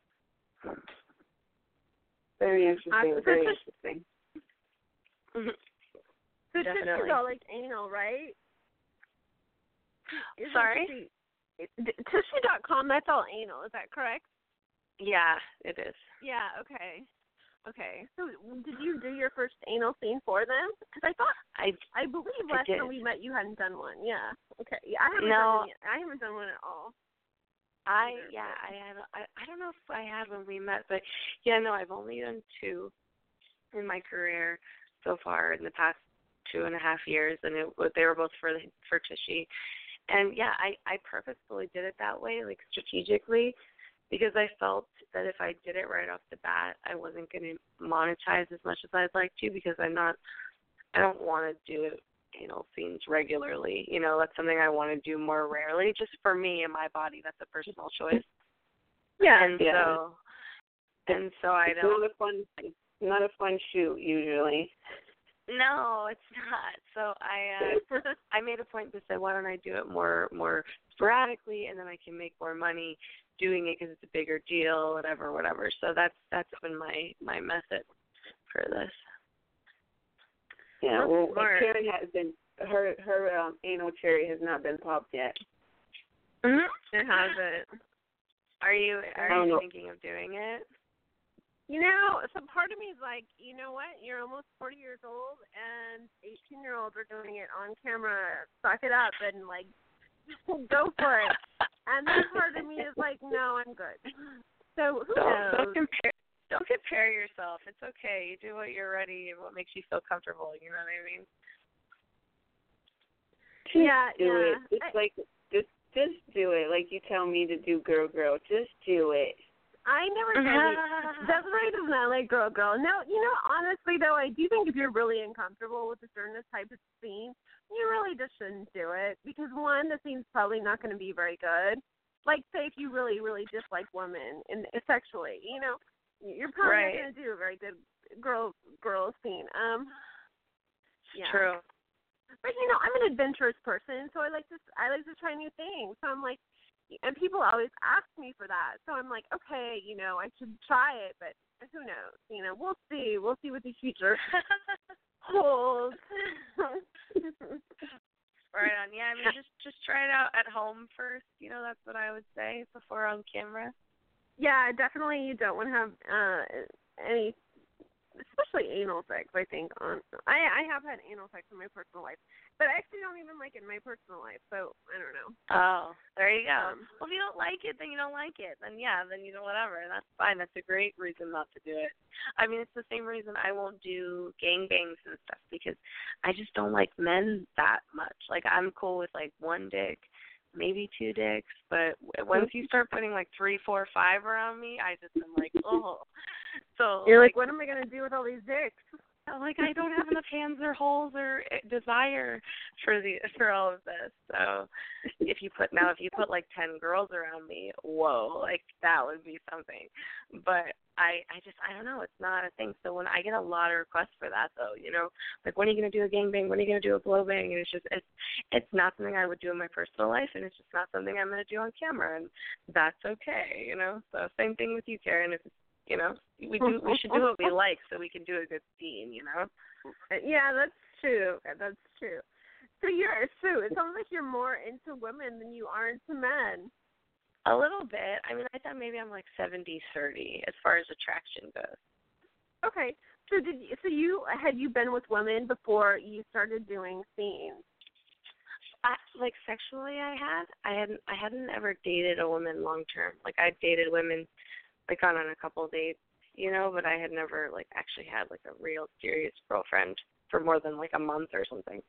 Very interesting. Uh, very so- interesting. Mhm. So Definitely. Tushy's all like anal, right? Isn't Sorry? Tushy, Tushy dot com, that's all anal, is that correct? Yeah, it is. Yeah, okay. Okay. So did you do your first anal scene for them? Because I thought, I I believe I last did. time we met you hadn't done one. Yeah. Okay. Yeah, I haven't No. done one yet. I haven't done one at all. I Either, yeah, but- I had I I don't know if I had when we met, but yeah, no, I've only done two in my career so far in the past two and a half years, and it they were both for the, for Tushy, and yeah, I I purposefully did it that way, like strategically, because I felt that if I did it right off the bat, I wasn't going to monetize as much as I'd like to, because I'm not, I don't want to do it. You know, scenes regularly. You know, that's something I want to do more rarely, just for me and my body. That's a personal choice. Yeah. And Yeah. so, and so I It's don't. not a fun, not a fun shoot usually. No, it's not. So I, uh, I made a point to say, why don't I do it more, more sporadically, and then I can make more money doing it because it's a bigger deal, whatever, whatever. So that's that's been my my method for this. Yeah, That's well, smart. Karen has been her her um, anal cherry has not been popped yet. Mm-hmm. It hasn't. Are you I are don't you know. thinking of doing it? You know, some part of me is like, you know what? You're almost forty years old, and eighteen-year-olds are doing it on camera. Suck it up and like, go for it. And then part of me is like, no, I'm good. So who Don't, knows? don't compare. Don't compare yourself. It's okay. You do what you're ready and what makes you feel comfortable. You know what I mean? Just Yeah, do yeah. it. Just I- like just just do it. Like you tell me to do, girl, girl. Just do it. I never said it. Desiree does not like girl girl. No, you know, honestly though, I do think if you're really uncomfortable with a certain type of scene, you really just shouldn't do it. Because one, the scene's probably not going to be very good. Like, say if you really, really dislike women and sexually, you know, you're probably Right. not going to do a very good girl girl scene. Um, yeah. True. But you know, I'm an adventurous person, so I like to I like to try new things. So I'm like, and people always ask me for that. So I'm like, okay, you know, I should try it, but who knows? You know, we'll see. We'll see what the future holds. Right on. Yeah, I mean, just just try it out at home first. You know, that's what I would say before on camera. Yeah, definitely. You don't want to have uh, any, especially anal sex. I think on I I have had anal sex in my personal life, but I actually don't even like it in my personal life. So I don't know. Oh, there you go. Um, Well, if you don't like it, then you don't like it. Then yeah, then you know whatever. That's fine. That's a great reason not to do it. I mean, it's the same reason I won't do gangbangs and stuff, because I just don't like men that much. Like, I'm cool with like one dick, maybe two dicks. But once you start putting like three, four, five around me, I just am like, oh. So you're like, like, what am I gonna do with all these dicks? Like, I don't have enough hands or holes or desire for the for all of this. So if you put now, if you put like ten girls around me, whoa, like that would be something. But I, I just, I don't know, it's not a thing. So when I get a lot of requests for that, though, you know, like when are you gonna do a gangbang? When are you gonna do a blow bang? And it's just, it's, it's not something I would do in my personal life, and it's just not something I'm gonna do on camera, and that's okay, you know. So same thing with you, Karen. If it's, you know, we do. We should do what we like so we can do a good scene, you know? Yeah, that's true. That's true. So you're, Sue, it sounds like you're more into women than you are into men. A little bit. I mean, I thought maybe I'm like seventy thirty as far as attraction goes. Okay. So did you, so you, had you been with women before you started doing scenes? I, like sexually I had. I hadn't, I hadn't ever dated a woman long term. Like I dated women like gone on a couple of dates, you know, but I had never like actually had like a real serious girlfriend for more than like a month or something.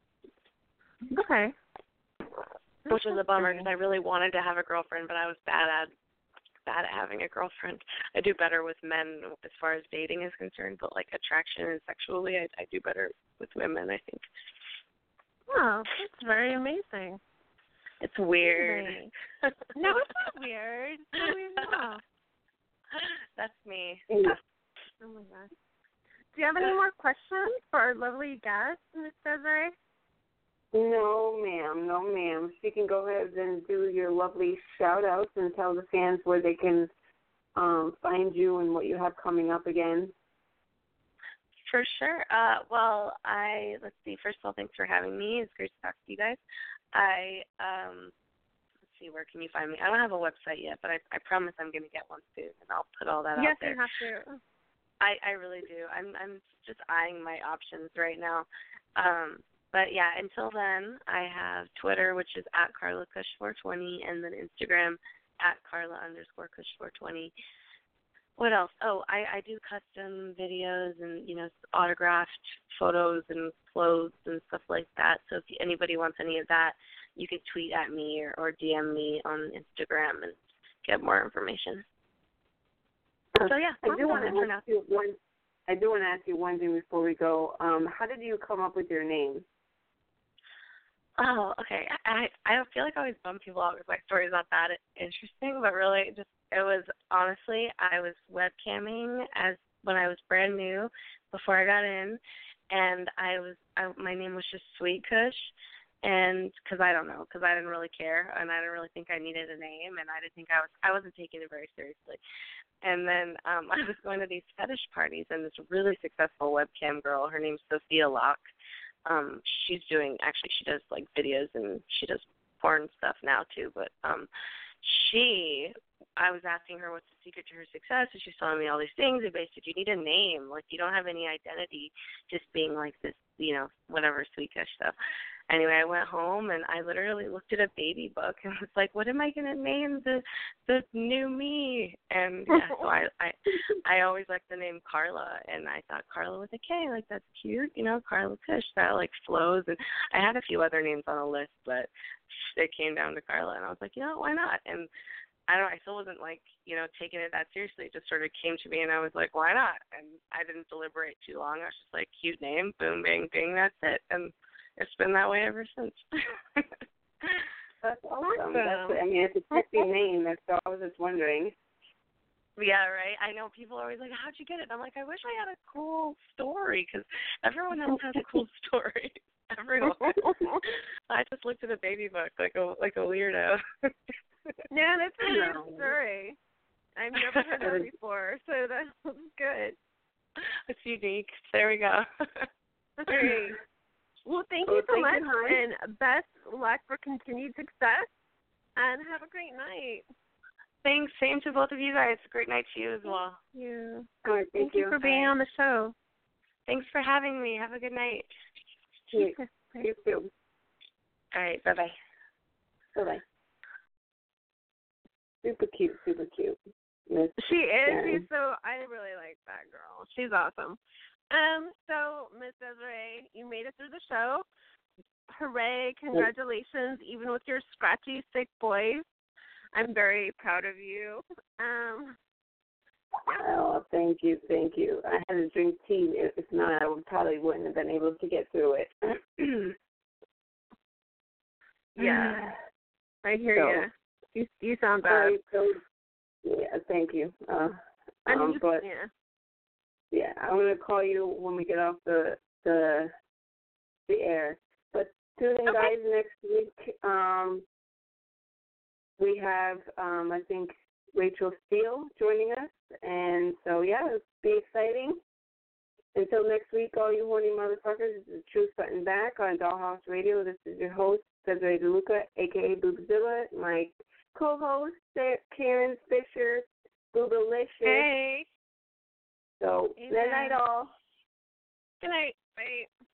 Okay. Which was a bummer because I really wanted to have a girlfriend, but I was bad at bad at having a girlfriend. I do better with men as far as dating is concerned, but like attraction and sexually, I, I do better with women, I think. Oh, that's very amazing. It's weird. No, it's not weird. It's not weird at all. That's me. Oh my gosh. Do you have any more questions for our lovely guest, Miss Desiree? No, ma'am. No, ma'am. She can go ahead and do your lovely shout-outs and tell the fans where they can um, find you and what you have coming up again. For sure. Uh, well, I, let's see, first of all, thanks for having me. It's great to talk to you guys. I, um, see, where can you find me? I don't have a website yet, but I, I promise I'm going to get one soon, and I'll put all that yes, out there. Yes, you have to. I, I really do. I'm I'm just eyeing my options right now. Um, but, yeah, until then, I have Twitter, which is at Carla Kush four twenty, and then Instagram at Carla underscore Kush four twenty. What else? Oh, I, I do custom videos and, you know, autographed photos and clothes and stuff like that. So if anybody wants any of that, you can tweet at me or, or D M me on Instagram and get more information. So yeah, I do want to for now. ask you one. I do want to ask you one thing before we go. Um, how did you come up with your name? Oh, okay. I I feel like I always bum people out because my story's not that interesting, but really, just it was honestly I was webcamming as when I was brand new before I got in, and I was I, my name was just Sweet Kush. And because I don't know, because I didn't really care, and I didn't really think I needed a name, and I didn't think I was, I wasn't taking it very seriously. And then um, I was going to these fetish parties, and this really successful webcam girl, her name's Sophia Locke. Um, she's doing, actually, she does like videos and she does porn stuff now too. But um, she, I was asking her what's the secret to her success, and she's telling me all these things. And basically, you need a name, like you don't have any identity, just being like this, you know, whatever Sweet Kush stuff. Anyway, I went home and I literally looked at a baby book and was like, "What am I gonna name the the new me?" And yeah, so I I I always liked the name Carla, and I thought Carla with a K, like that's cute, you know, Carla Kush, that like flows. And I had a few other names on the list, but it came down to Carla, and I was like, you know, why not? And I don't, I still wasn't like, you know, taking it that seriously. It just sort of came to me, and I was like, why not? And I didn't deliberate too long. I was just like, cute name, boom, bang, bing, that's it. And it's been that way ever since. That's awesome. That's, I mean, it's a sexy name. That's all I was just wondering. Yeah, right. I know people are always like, how'd you get it? And I'm like, I wish I had a cool story, because everyone else has a cool story. Everyone. I just looked at a baby book like a like a weirdo. Yeah, that's a good story. I've never heard that before, so that's good. It's unique. There we go. Great. Well, thank well, you so thank much, you, and best luck for continued success, and have a great night. Thanks. Same to both of you guys. Great night to you as well. Thank you. All right, thank, thank you. you for being right. on the show. Thanks for having me. Have a good night. You, you too. All right. Bye-bye. Bye-bye. Super cute, super cute. Miss She is. Karen. She's so, I really like that girl. She's awesome. Um, so, Miss Desiree, you made it through the show. hooray, congratulations, even with your scratchy, sick voice. I'm very proud of you. Um, Oh, thank you, thank you. I had to drink tea. If not, I would probably wouldn't have been able to get through it. yeah, I hear so, you. You you sound bad. Right, so, yeah, thank you. Uh, I mean, um, you, but yeah. yeah, I'm gonna call you when we get off the the the air. But tune in, Okay. guys. Next week, um, we have um, I think Rachel Steele joining us, and so yeah, it'll be exciting. Until next week, all you horny motherfuckers, this is Truth Button Back on Dollhouse Radio. This is your host, Desiree DeLuca, a k a. Boobzilla. My co-host, Karen Fisher, Boobalicious. Hey. So, Amen. good night, all. Good night. Bye.